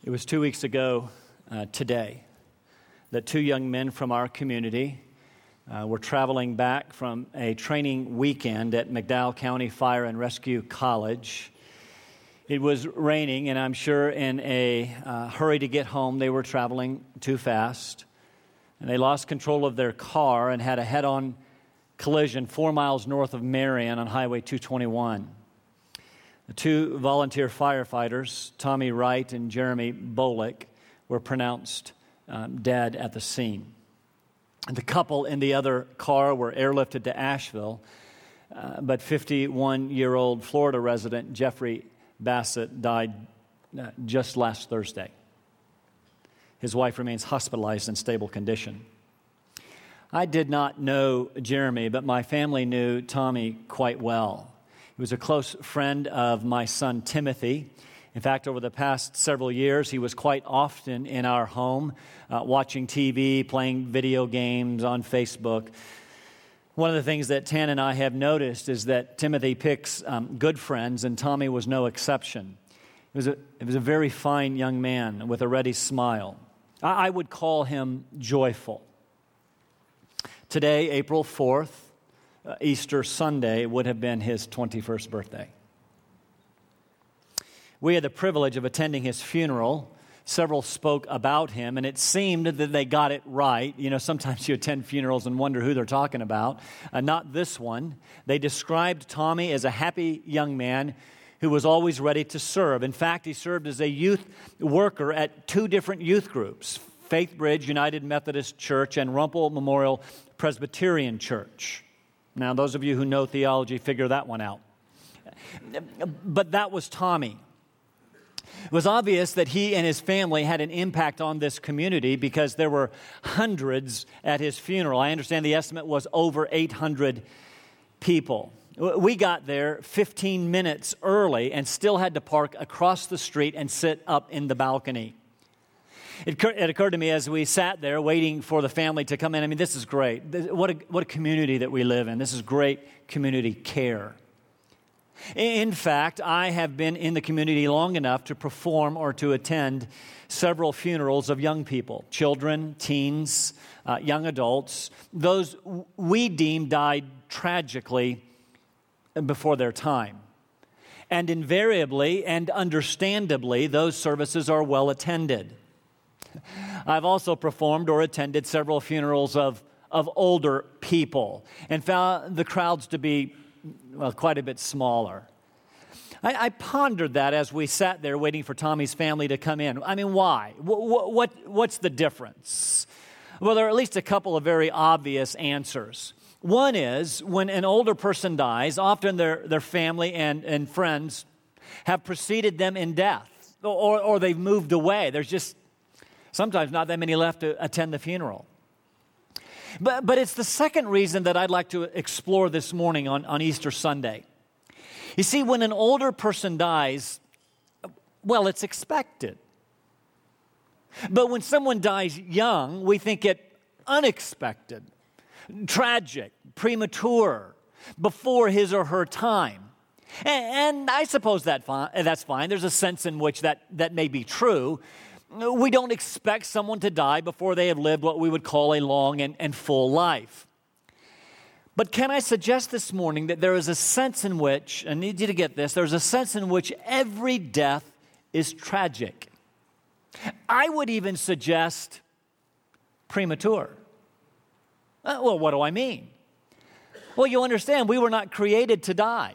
It was 2 weeks ago today that two young men from our community were traveling back from a training weekend at McDowell County Fire and Rescue College. It was raining, and I'm sure in a hurry to get home, they were traveling too fast. And they lost control of their car and had a head-on collision 4 miles north of Marion on Highway 221. The two volunteer firefighters, Tommy Wright and Jeremy Bolick, were pronounced dead at the scene. The couple in the other car were airlifted to Asheville, but 51-year-old Florida resident Jeffrey Bassett died just last Thursday. His wife remains hospitalized in stable condition. I did not know Jeremy, but my family knew Tommy quite well. He was a close friend of my son Timothy. In fact, over the past several years, he was quite often in our home, watching TV, playing video games on Facebook. One of the things that Tan and I have noticed is that Timothy picks good friends, and Tommy was no exception. He was a very fine young man with a ready smile. I would call him joyful. Today, April 4th, Easter Sunday, would have been his 21st birthday. We had the privilege of attending his funeral. Several spoke about him, and it seemed that they got it right. You know, sometimes you attend funerals and wonder who they're talking about. Not this one. They described Tommy as a happy young man who was always ready to serve. In fact, he served as a youth worker at two different youth groups, Faith Bridge United Methodist Church and Rumpel Memorial Presbyterian Church. Now, those of you who know theology, figure that one out. But that was Tommy. It was obvious that he and his family had an impact on this community because there were hundreds at his funeral. I understand the estimate was over 800 people. We got there 15 minutes early and still had to park across the street and sit up in the balcony. It occurred to me as we sat there waiting for the family to come in. I mean, this is great. What a community that we live in. This is great community care. In fact, I have been in the community long enough to perform or to attend several funerals of young people, children, teens, young adults, those we deem died tragically before their time. And invariably and understandably, those services are well attended. I've also performed or attended several funerals of older people and found the crowds to be, well, quite a bit smaller. I pondered that as we sat there waiting for Tommy's family to come in. I mean, why? What's the difference? Well, there are at least a couple of very obvious answers. One is, when an older person dies, often their family and friends have preceded them in death, or they've moved away. There's just sometimes not that many left to attend the funeral. But it's the second reason that I'd like to explore this morning on Easter Sunday. You see, when an older person dies, well, it's expected. But when someone dies young, we think it unexpected, tragic, premature, before his or her time. And I suppose that's fine. There's a sense in which that may be true. We don't expect someone to die before they have lived what we would call a long and full life. But can I suggest this morning that there is a sense in which, I need you to get this, there's a sense in which every death is tragic. I would even suggest premature. Well, what do I mean? Well, you understand, we were not created to die.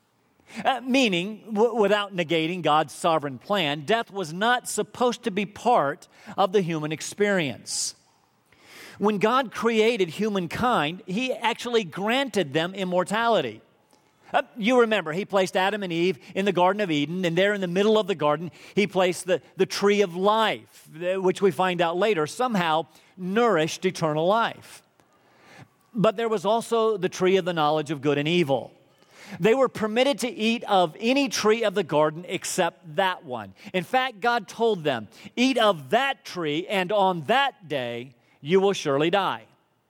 Meaning, without negating God's sovereign plan, death was not supposed to be part of the human experience. When God created humankind, He actually granted them immortality. You remember, He placed Adam and Eve in the Garden of Eden, and there in the middle of the garden, He placed the tree of life, which we find out later somehow nourished eternal life. But there was also the tree of the knowledge of good and evil. They were permitted to eat of any tree of the garden except that one. In fact, God told them, eat of that tree, and on that day you will surely die.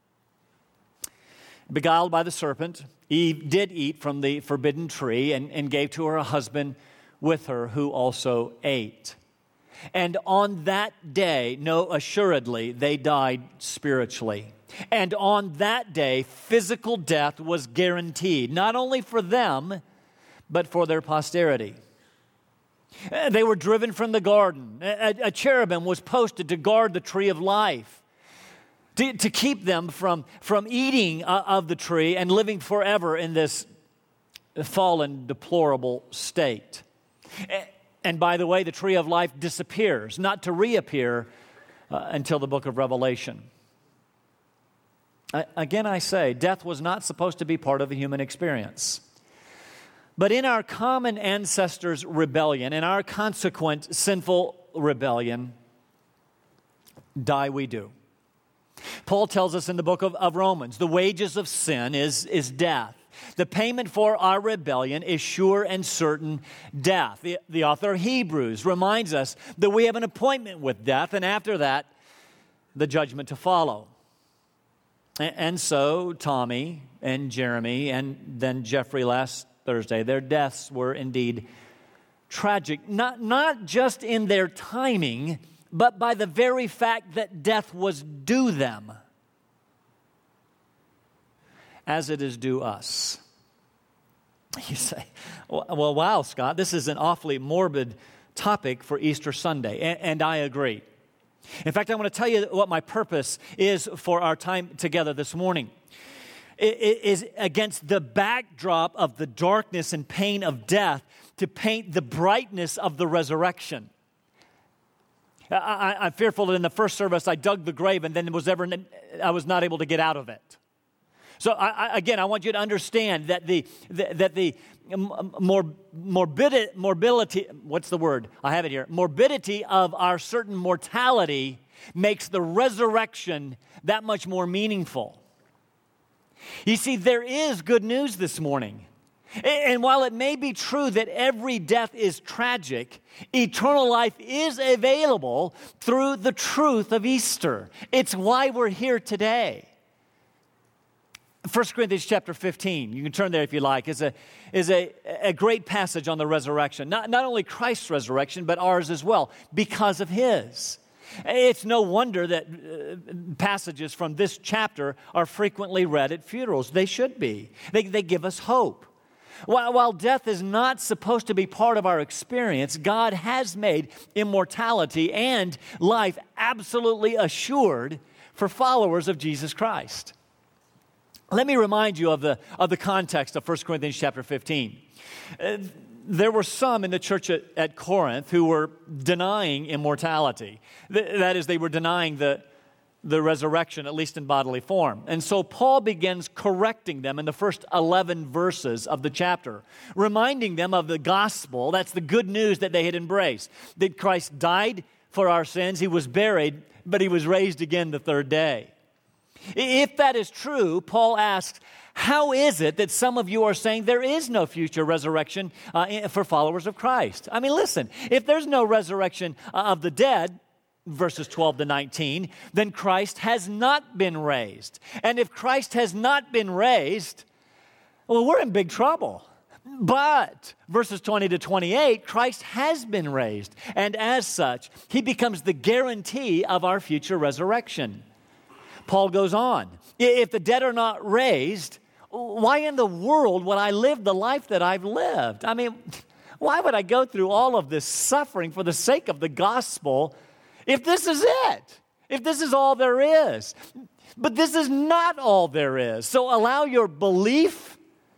Beguiled by the serpent, Eve did eat from the forbidden tree and gave to her husband with her, who also ate. And on that day, no, assuredly, they died spiritually. And on that day, physical death was guaranteed, not only for them, but for their posterity. They were driven from the garden. A cherubim was posted to guard the tree of life, to keep them from eating of the tree and living forever in this fallen, deplorable state. And by the way, the tree of life disappears, not to reappear until the book of Revelation. Again, I say, death was not supposed to be part of the human experience. But in our common ancestors' rebellion, in our consequent sinful rebellion, die we do. Paul tells us in the book of Romans, the wages of sin is death. The payment for our rebellion is sure and certain death. The author of Hebrews reminds us that we have an appointment with death, and after that, the judgment to follow. And so Tommy and Jeremy and then Jeffrey last Thursday, their deaths were indeed tragic, not just in their timing, but by the very fact that death was due them, as it is due us. You say, well, wow, Scott, this is an awfully morbid topic for Easter Sunday, and I agree. In fact, I want to tell you what my purpose is for our time together this morning. It is against the backdrop of the darkness and pain of death to paint the brightness of the resurrection. I'm fearful that in the first service I dug the grave and then I was not able to get out of it. So I want you to understand that the morbidity, what's the word? I have it here. Morbidity of our certain mortality makes the resurrection that much more meaningful. You see, there is good news this morning. And while it may be true that every death is tragic, eternal life is available through the truth of Easter. It's why we're here today. 1 Corinthians chapter 15, you can turn there if you like, is a great passage on the resurrection. Not only Christ's resurrection, but ours as well, because of His. It's no wonder that passages from this chapter are frequently read at funerals. They should be. They give us hope. While death is not supposed to be part of our experience, God has made immortality and life absolutely assured for followers of Jesus Christ. Let me remind you of the context of 1 Corinthians chapter 15. There were some in the church at Corinth who were denying immortality. That is, they were denying the resurrection, at least in bodily form. And so Paul begins correcting them in the first 11 verses of the chapter, reminding them of the gospel. That's the good news that they had embraced, that Christ died for our sins, He was buried, but He was raised again the third day. If that is true, Paul asks, how is it that some of you are saying there is no future resurrection for followers of Christ? I mean, listen, if there's no resurrection of the dead, verses 12 to 19, then Christ has not been raised. And if Christ has not been raised, well, we're in big trouble. But, verses 20 to 28, Christ has been raised. And as such, He becomes the guarantee of our future resurrection. Paul goes on, if the dead are not raised, why in the world would I live the life that I've lived? I mean, why would I go through all of this suffering for the sake of the gospel if this is it? If this is all there is? But this is not all there is. So allow your belief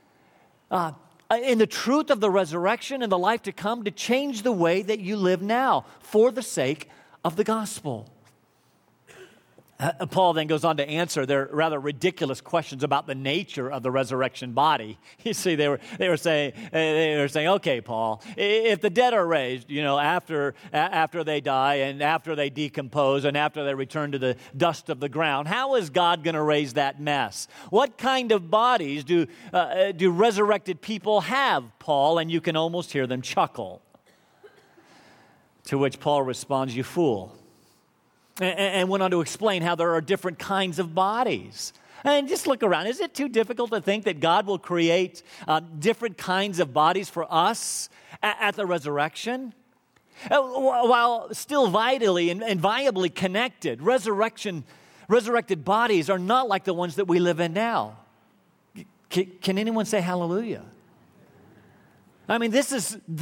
in the truth of the resurrection and the life to come to change the way that you live now for the sake of the gospel. Paul then goes on to answer their rather ridiculous questions about the nature of the resurrection body. You see, they were saying, okay, Paul, if the dead are raised, after they die and after they decompose and after they return to the dust of the ground, how is God going to raise that mess? What kind of bodies do resurrected people have, Paul? And you can almost hear them chuckle. To which Paul responds, "You fool." And went on to explain how there are different kinds of bodies. And just look around. Is it too difficult to think that God will create different kinds of bodies for us at the resurrection? while still vitally and viably connected. Resurrected bodies are not like the ones that we live in now. Can anyone say hallelujah? I mean, this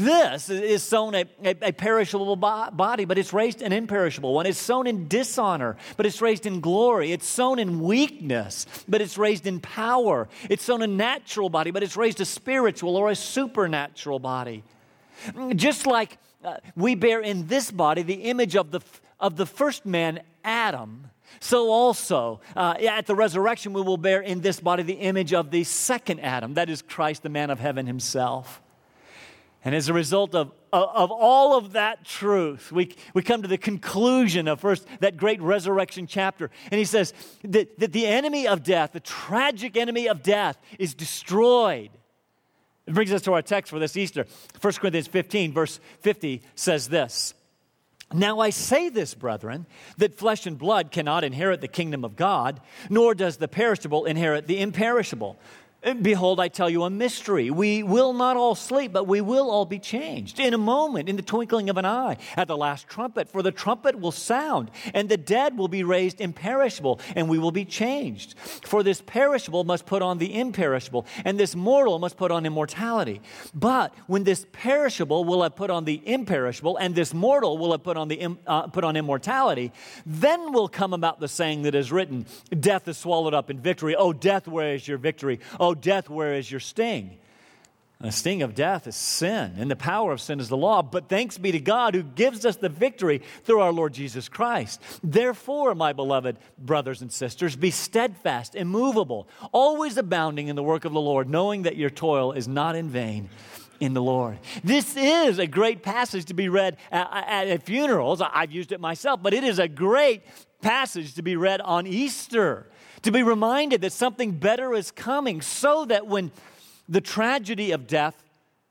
is sown a perishable body, but it's raised an imperishable one. It's sown in dishonor, but it's raised in glory. It's sown in weakness, but it's raised in power. It's sown a natural body, but it's raised a spiritual or a supernatural body. Just like we bear in this body the image of the first man, Adam, so also at the resurrection we will bear in this body the image of the second Adam, that is Christ, the man of heaven himself. And as a result of all of that truth, we come to the conclusion of first that great resurrection chapter. And he says that the enemy of death, the tragic enemy of death, is destroyed. It brings us to our text for this Easter. 1 Corinthians 15, verse 50 says this. Now I say this, brethren, that flesh and blood cannot inherit the kingdom of God, nor does the perishable inherit the imperishable. Behold, I tell you a mystery. We will not all sleep, but we will all be changed. In a moment, in the twinkling of an eye, at the last trumpet. For the trumpet will sound, and the dead will be raised imperishable, and we will be changed. For this perishable must put on the imperishable, and this mortal must put on immortality. But when this perishable will have put on the imperishable, and this mortal will have put on immortality, then will come about the saying that is written, death is swallowed up in victory. O death, where is your victory? O death, where is your sting? The sting of death is sin, and the power of sin is the law. But thanks be to God who gives us the victory through our Lord Jesus Christ. Therefore, my beloved brothers and sisters, be steadfast, immovable, always abounding in the work of the Lord, knowing that your toil is not in vain in the Lord. This is a great passage to be read at funerals. I've used it myself, but it is a great passage to be read on Easter, to be reminded that something better is coming, so that when the tragedy of death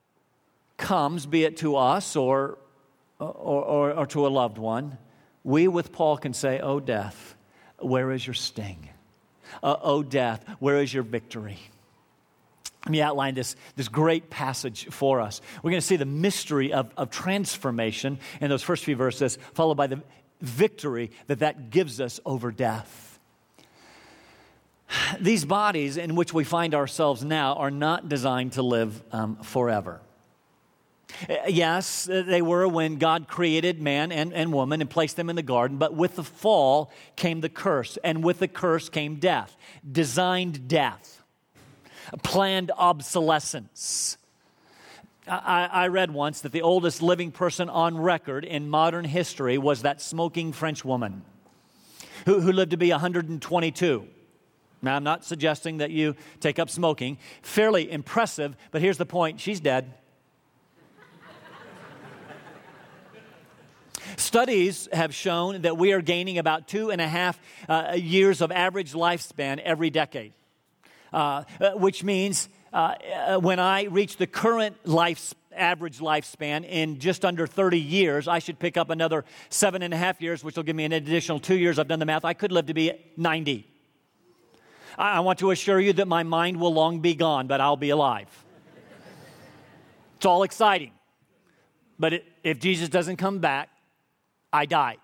comes, be it to us or to a loved one, we with Paul can say, "O death, where is your sting? O death, where is your victory?" Let me outline this great passage for us. We're going to see the mystery of transformation in those first few verses, followed by the victory that gives us over death. These bodies in which we find ourselves now are not designed to live forever. Yes, they were when God created man and woman and placed them in the garden, but with the fall came the curse, and with the curse came death, designed death, planned obsolescence. I read once that the oldest living person on record in modern history was that smoking French woman who lived to be 122. Now, I'm not suggesting that you take up smoking. Fairly impressive, but here's the point. She's dead. Studies have shown that we are gaining about 2.5 years of average lifespan every decade, which means when I reach the current average lifespan in just under 30 years, I should pick up another 7.5 years, which will give me an additional 2 years. I've done the math. I could live to be 90. I want to assure you that my mind will long be gone, but I'll be alive. It's all exciting. But if Jesus doesn't come back, I die.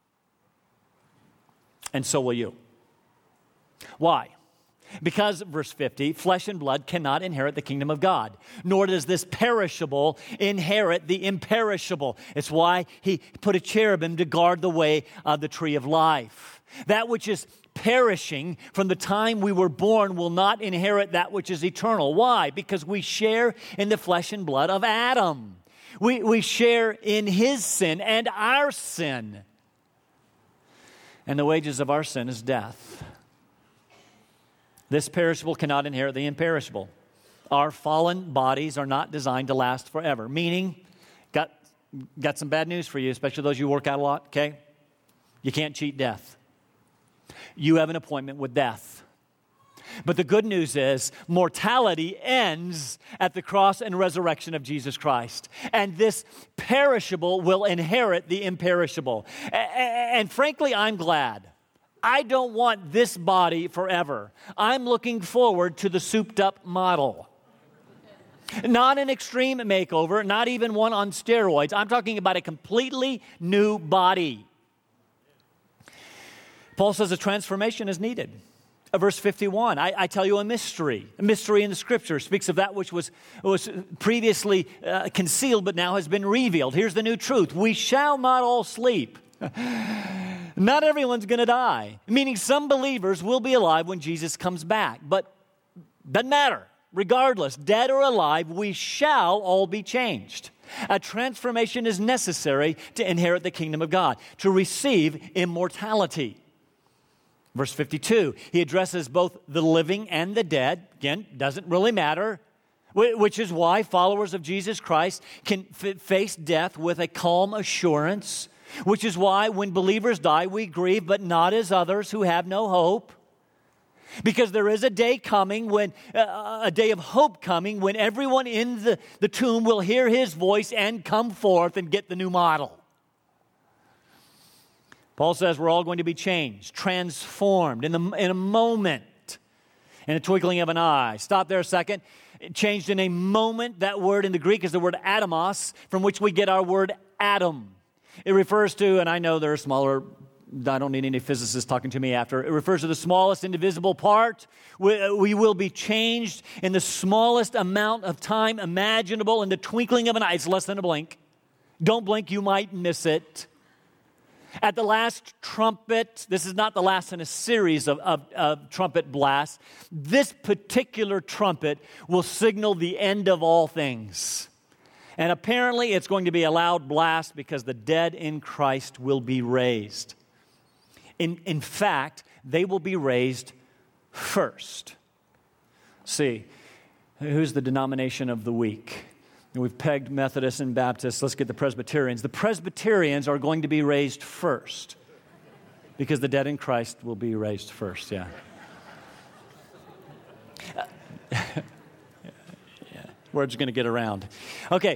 And so will you. Why? Because, verse 50, flesh and blood cannot inherit the kingdom of God, nor does this perishable inherit the imperishable. It's why he put a cherubim to guard the way of the tree of life. That which is perishing from the time we were born will not inherit that which is eternal. Why? Because we share in the flesh and blood of Adam. We share in his sin and our sin. And the wages of our sin is death. This perishable cannot inherit the imperishable. Our fallen bodies are not designed to last forever. Meaning, got some bad news for you, especially those who work out a lot, okay? You can't cheat death. You have an appointment with death. But the good news is mortality ends at the cross and resurrection of Jesus Christ. And this perishable will inherit the imperishable. And frankly, I'm glad. I don't want this body forever. I'm looking forward to the souped-up model. Not an extreme makeover, not even one on steroids. I'm talking about a completely new body. Paul says a transformation is needed. Verse 51, I tell you a mystery. A mystery in the Scripture speaks of that which was previously concealed but now has been revealed. Here's the new truth. We shall not all sleep. Not everyone's going to die. Meaning some believers will be alive when Jesus comes back. But doesn't matter. Regardless, dead or alive, we shall all be changed. A transformation is necessary to inherit the kingdom of God, to receive immortality. Verse 52, he addresses both the living and the dead. Again, doesn't really matter, which is why followers of Jesus Christ can face death with a calm assurance, which is why when believers die, we grieve, but not as others who have no hope. Because there is a day coming, when a day of hope coming, when everyone in the tomb will hear his voice and come forth and get the new model. Paul says we're all going to be changed, transformed in a moment, in a twinkling of an eye. Stop there a second. Changed in a moment. That word in the Greek is the word atomos, from which we get our word atom. It refers to, and I know there are smaller, I don't need any physicists talking to me after. It refers to the smallest indivisible part. We will be changed in the smallest amount of time imaginable in the twinkling of an eye. It's less than a blink. Don't blink, you might miss it. At the last trumpet, this is not the last in a series of trumpet blasts. This particular trumpet will signal the end of all things. And apparently it's going to be a loud blast because the dead in Christ will be raised. In fact, they will be raised first. See, who's the denomination of the week? We've pegged Methodists and Baptists. Let's get the Presbyterians. The Presbyterians are going to be raised first because the dead in Christ will be raised first, yeah. Word's going to get around. Okay.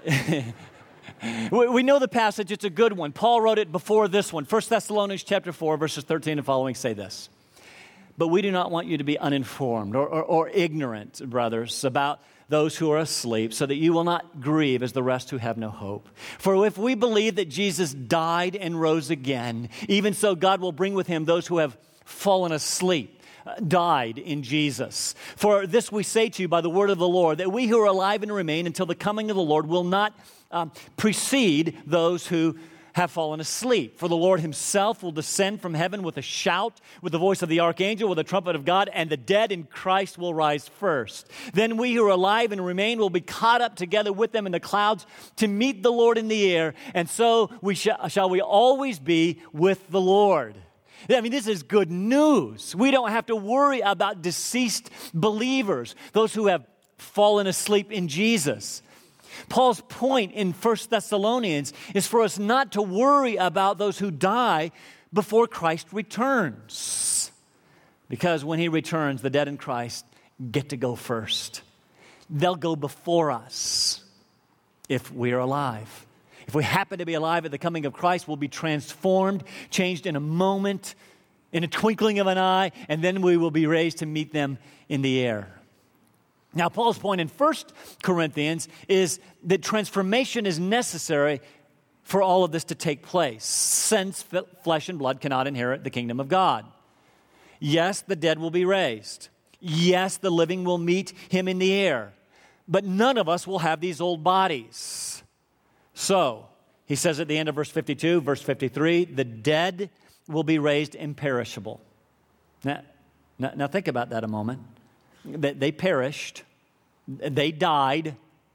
We know the passage. It's a good one. Paul wrote it before this one. 1 Thessalonians chapter 4, verses 13 and following say this. But we do not want you to be uninformed or ignorant, brothers, about those who are asleep, so that you will not grieve as the rest who have no hope. For if we believe that Jesus died and rose again, even so God will bring with him those who have fallen asleep, died in Jesus. For this we say to you by the word of the Lord, that we who are alive and remain until the coming of the Lord will not precede those who have fallen asleep. For the Lord himself will descend from heaven with a shout, with the voice of the archangel, with the trumpet of God, and the dead in Christ will rise first. Then we who are alive and remain will be caught up together with them in the clouds to meet the Lord in the air, and so shall we always be with the Lord. I mean, this is good news. We don't have to worry about deceased believers, those who have fallen asleep in Jesus. Paul's point in 1 Thessalonians is for us not to worry about those who die before Christ returns. Because when he returns, the dead in Christ get to go first. They'll go before us if we are alive. If we happen to be alive at the coming of Christ, we'll be transformed, changed in a moment, in a twinkling of an eye, and then we will be raised to meet them in the air. Now, Paul's point in 1 Corinthians is that transformation is necessary for all of this to take place, since flesh and blood cannot inherit the kingdom of God. Yes, the dead will be raised. Yes, the living will meet him in the air. But none of us will have these old bodies. So, he says at the end of verse 52, verse 53, the dead will be raised imperishable. Now think about that a moment. They perished, they died,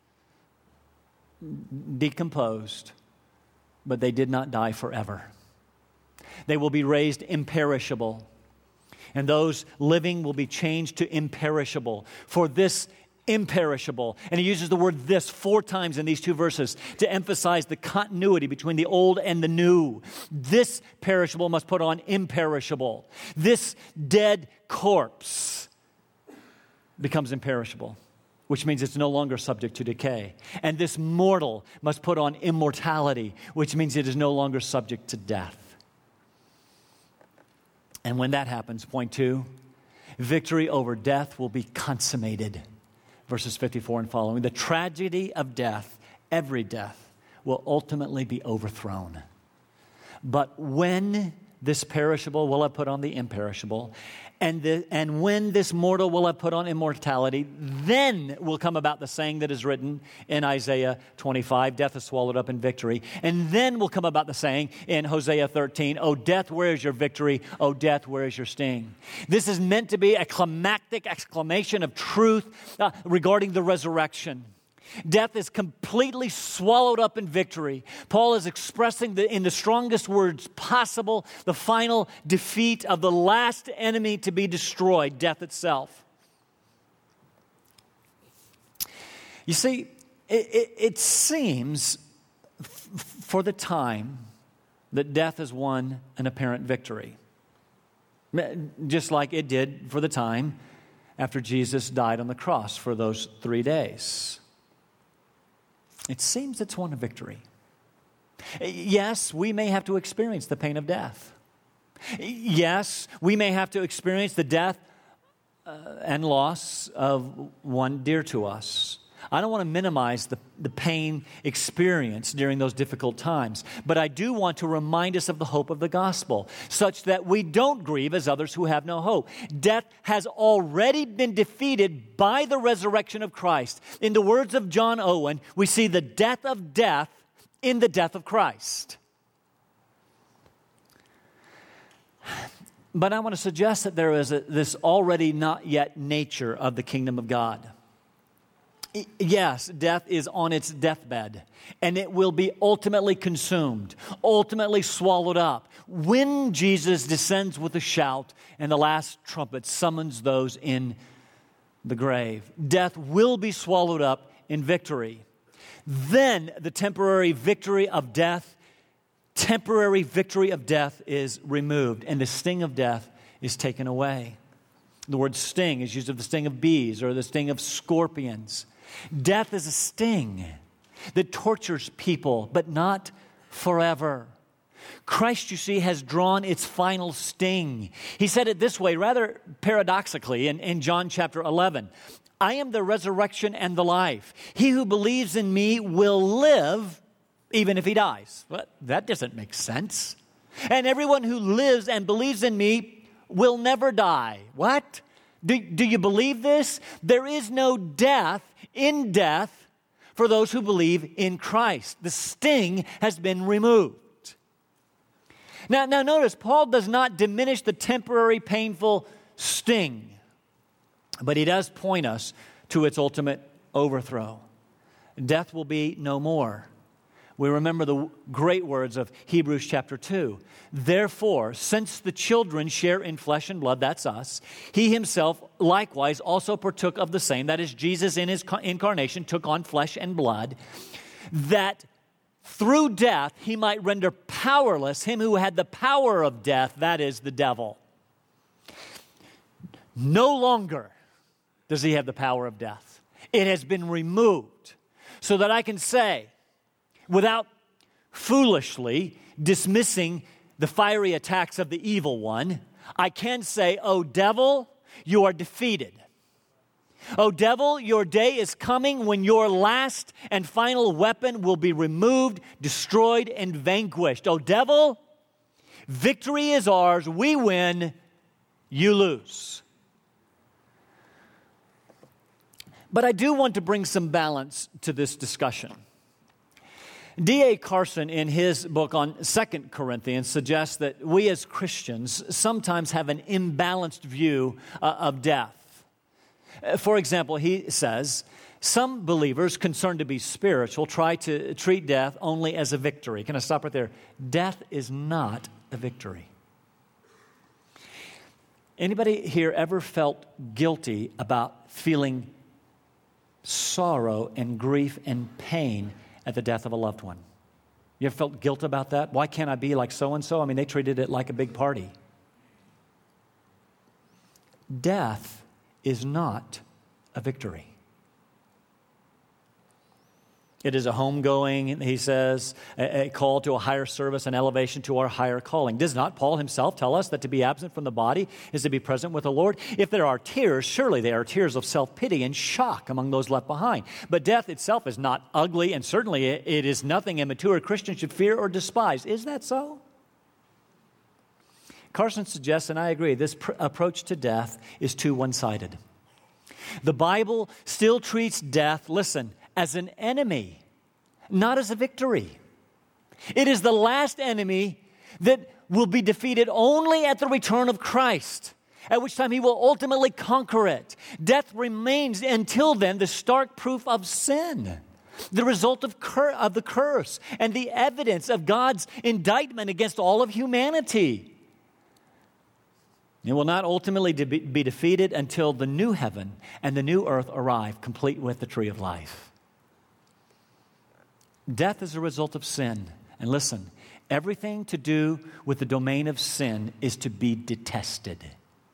decomposed, but they did not die forever. They will be raised imperishable, and those living will be changed to imperishable. For this imperishable, and he uses the word this 4 times in these 2 verses to emphasize the continuity between the old and the new. This perishable must put on imperishable. This dead corpse becomes imperishable, which means it's no longer subject to decay. And this mortal must put on immortality, which means it is no longer subject to death. And when that happens, point 2, victory over death will be consummated. verses 54 and following. The tragedy of death, every death, will ultimately be overthrown. But when this perishable will have put on the imperishable, and when this mortal will have put on immortality, then will come about the saying that is written in Isaiah 25, death is swallowed up in victory. And then will come about the saying in Hosea 13, O death, where is your victory? O death, where is your sting? This is meant to be a climactic exclamation of truth regarding the resurrection. Death is completely swallowed up in victory. Paul is expressing in the strongest words possible the final defeat of the last enemy to be destroyed, death itself. You see, it seems for the time that death has won an apparent victory, just like it did for the time after Jesus died on the cross for those 3 days. It seems it's won a victory. Yes, we may have to experience the pain of death. Yes, we may have to experience the death and loss of one dear to us. I don't want to minimize the pain experienced during those difficult times, but I do want to remind us of the hope of the gospel, such that we don't grieve as others who have no hope. Death has already been defeated by the resurrection of Christ. In the words of John Owen, we see the death of death in the death of Christ. But I want to suggest that there is this already not yet nature of the kingdom of God. Yes, death is on its deathbed, and it will be ultimately consumed, ultimately swallowed up, when Jesus descends with a shout and the last trumpet summons those in the grave. Death will be swallowed up in victory. Then the temporary victory of death is removed, and the sting of death is taken away. The word sting is used of the sting of bees or the sting of scorpions. Death is a sting that tortures people, but not forever. Christ, you see, has drawn its final sting. He said it this way, rather paradoxically, in John chapter 11. I am the resurrection and the life. He who believes in me will live even if he dies. Well, that doesn't make sense. And everyone who lives and believes in me will never die. What? Do you believe this? There is no death in death for those who believe in Christ. The sting has been removed. Now notice, Paul does not diminish the temporary painful sting, but he does point us to its ultimate overthrow. Death will be no more. We remember the great words of Hebrews chapter 2. Therefore, since the children share in flesh and blood, that's us, he himself likewise also partook of the same, that is, Jesus in his incarnation took on flesh and blood, that through death he might render powerless him who had the power of death, that is, the devil. No longer does he have the power of death. It has been removed so that I can say, without foolishly dismissing the fiery attacks of the evil one, I can say, "O devil, you are defeated. O devil, your day is coming when your last and final weapon will be removed, destroyed, and vanquished. O devil, victory is ours. We win, you lose." But I do want to bring some balance to this discussion. D.A. Carson, in his book on 2 Corinthians, suggests that we as Christians sometimes have an imbalanced view of death. For example, he says, some believers concerned to be spiritual try to treat death only as a victory. Can I stop right there? Death is not a victory. Anybody here ever felt guilty about feeling sorrow and grief and pain at the death of a loved one? You ever felt guilt about that? Why can't I be like so-and-so? I mean, they treated it like a big party. Death is not a victory. It is a homegoing, he says, a call to a higher service, an elevation to our higher calling. Does not Paul himself tell us that to be absent from the body is to be present with the Lord? If there are tears, surely they are tears of self-pity and shock among those left behind. But death itself is not ugly, and certainly it is nothing a mature Christian should fear or despise. Is that so? Carson suggests, and I agree, this approach to death is too one-sided. The Bible still treats death, listen, as an enemy, not as a victory. It is the last enemy that will be defeated only at the return of Christ, at which time he will ultimately conquer it. Death remains until then the stark proof of sin, the result of the curse, and the evidence of God's indictment against all of humanity. It will not ultimately be defeated until the new heaven and the new earth arrive, complete with the tree of life. Death is a result of sin. And listen, everything to do with the domain of sin is to be detested.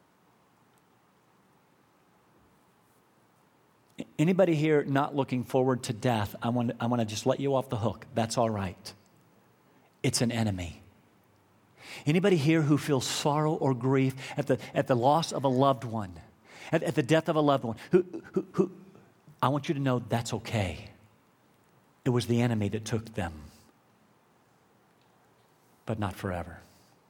Anybody here not looking forward to death, I want to just let you off the hook. That's all right. It's an enemy. Anybody here who feels sorrow or grief at the loss of a loved one, at the death of a loved one, who I want you to know that's okay. It was the enemy that took them, but not forever.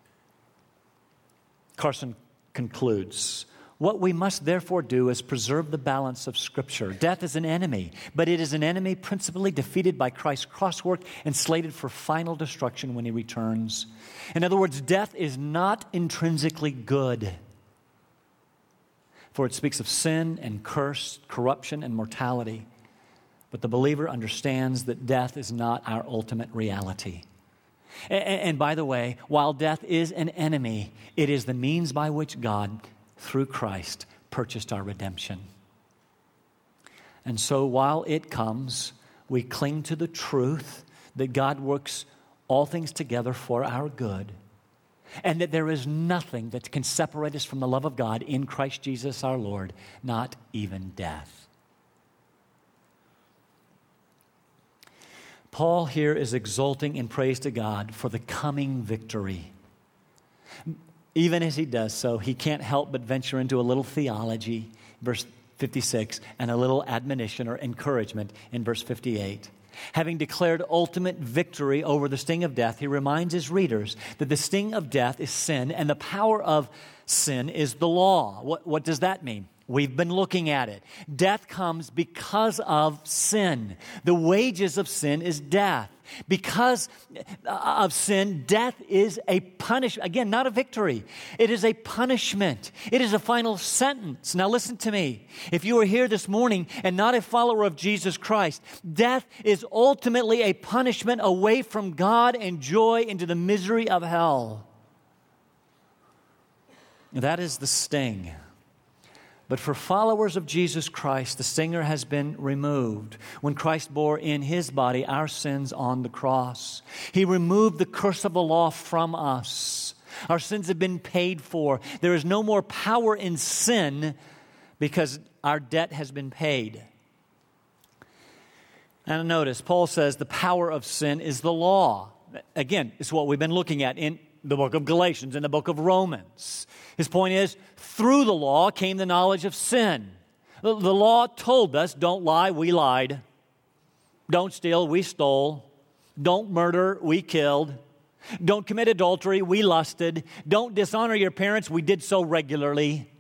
Carson concludes, what we must therefore do is preserve the balance of Scripture. Death is an enemy, but it is an enemy principally defeated by Christ's crosswork and slated for final destruction when he returns. In other words, death is not intrinsically good, for it speaks of sin and curse, corruption and mortality. But the believer understands that death is not our ultimate reality. And by the way, while death is an enemy, it is the means by which God, through Christ, purchased our redemption. And so while it comes, we cling to the truth that God works all things together for our good, and that there is nothing that can separate us from the love of God in Christ Jesus our Lord, not even death. Paul here is exulting in praise to God for the coming victory. Even as he does so, he can't help but venture into a little theology, verse 56, and a little admonition or encouragement in verse 58. Having declared ultimate victory over the sting of death, he reminds his readers that the sting of death is sin, and the power of sin is the law. What does that mean? We've been looking at it. Death comes because of sin. The wages of sin is death. Because of sin, death is a punishment. Again, not a victory. It is a punishment. It is a final sentence. Now listen to me. If you are here this morning and not a follower of Jesus Christ, death is ultimately a punishment away from God and joy into the misery of hell. That is the sting. But for followers of Jesus Christ, the stinger has been removed when Christ bore in his body our sins on the cross. He removed the curse of the law from us. Our sins have been paid for. There is no more power in sin because our debt has been paid. And notice, Paul says the power of sin is the law. Again, it's what we've been looking at in the book of Galatians, in the book of Romans. His point is, through the law came the knowledge of sin. The law told us, don't lie, we lied. Don't steal, we stole. Don't murder, we killed. Don't commit adultery, we lusted. Don't dishonor your parents, we did so regularly.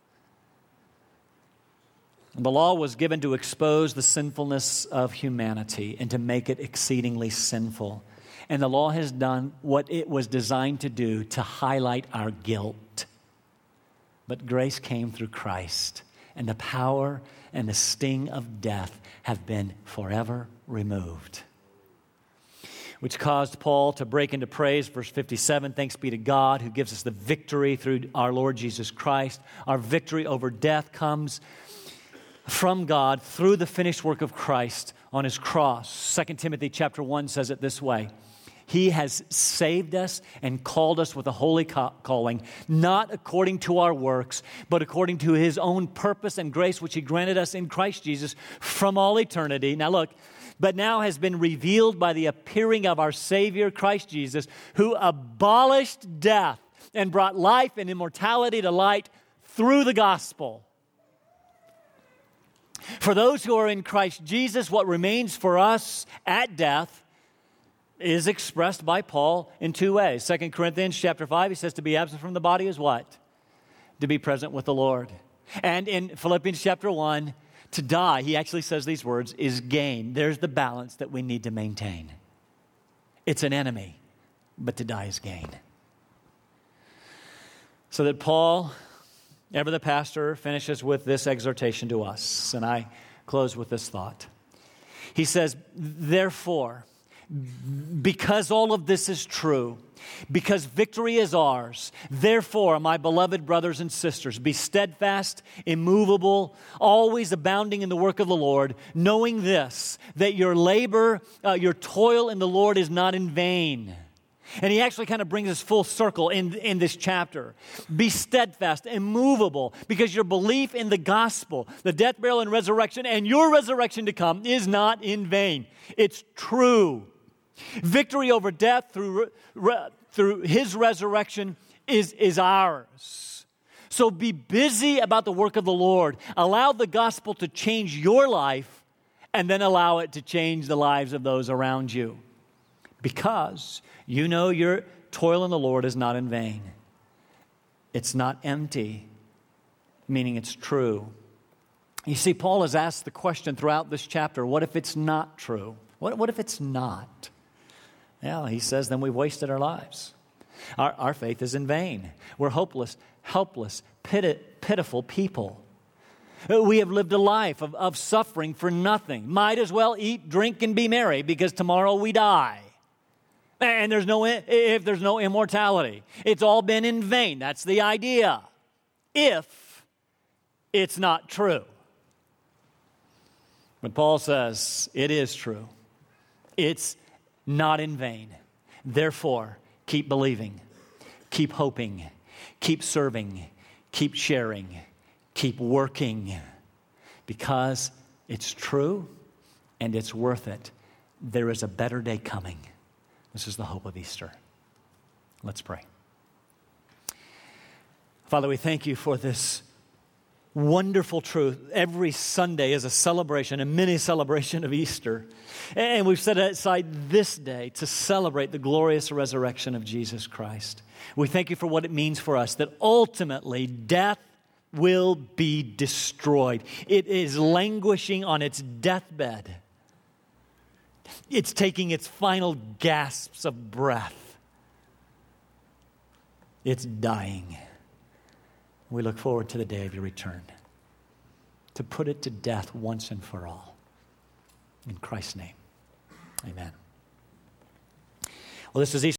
The law was given to expose the sinfulness of humanity and to make it exceedingly sinful. And the law has done what it was designed to do, to highlight our guilt. But grace came through Christ, and the power and the sting of death have been forever removed. Which caused Paul to break into praise. Verse 57, thanks be to God who gives us the victory through our Lord Jesus Christ. Our victory over death comes from God through the finished work of Christ on his cross. 2 Timothy chapter 1 says it this way. He has saved us and called us with a holy calling, not according to our works, but according to his own purpose and grace, which he granted us in Christ Jesus from all eternity. Now look, but now has been revealed by the appearing of our Savior, Christ Jesus, who abolished death and brought life and immortality to light through the gospel. For those who are in Christ Jesus, what remains for us at death is expressed by Paul in two ways. 2 Corinthians chapter 5, he says to be absent from the body is what? To be present with the Lord. And in Philippians chapter 1, to die, he actually says these words, is gain. There's the balance that we need to maintain. It's an enemy, but to die is gain. So that Paul, ever the pastor, finishes with this exhortation to us. And I close with this thought. He says, therefore, because all of this is true, because victory is ours, therefore, my beloved brothers and sisters, be steadfast, immovable, always abounding in the work of the Lord, knowing this, that your labor, your toil in the Lord is not in vain. And he actually kind of brings us full circle in this chapter. Be steadfast, immovable, because your belief in the gospel, the death, burial, and resurrection, and your resurrection to come is not in vain. It's true. Victory over death through his resurrection is ours. So be busy about the work of the Lord. Allow the gospel to change your life, and then allow it to change the lives of those around you. Because you know your toil in the Lord is not in vain. It's not empty, meaning it's true. You see, Paul has asked the question throughout this chapter, what if it's not true? What if it's not? Yeah, he says, then we've wasted our lives. Our faith is in vain. We're hopeless, helpless, pitiful people. We have lived a life of suffering for nothing. Might as well eat, drink, and be merry because tomorrow we die. And if there's no immortality, it's all been in vain. That's the idea. If it's not true. But Paul says it is true. It's not in vain. Therefore, keep believing, keep hoping, keep serving, keep sharing, keep working, because it's true and it's worth it. There is a better day coming. This is the hope of Easter. Let's pray. Father, we thank you for this wonderful truth. Every Sunday is a celebration, a mini celebration of Easter. And we've set aside this day to celebrate the glorious resurrection of Jesus Christ. We thank you for what it means for us, that ultimately death will be destroyed. It is languishing on its deathbed. It's taking its final gasps of breath. It's dying. We look forward to the day of your return, to put it to death once and for all. In Christ's name, amen. Well, this is Easter.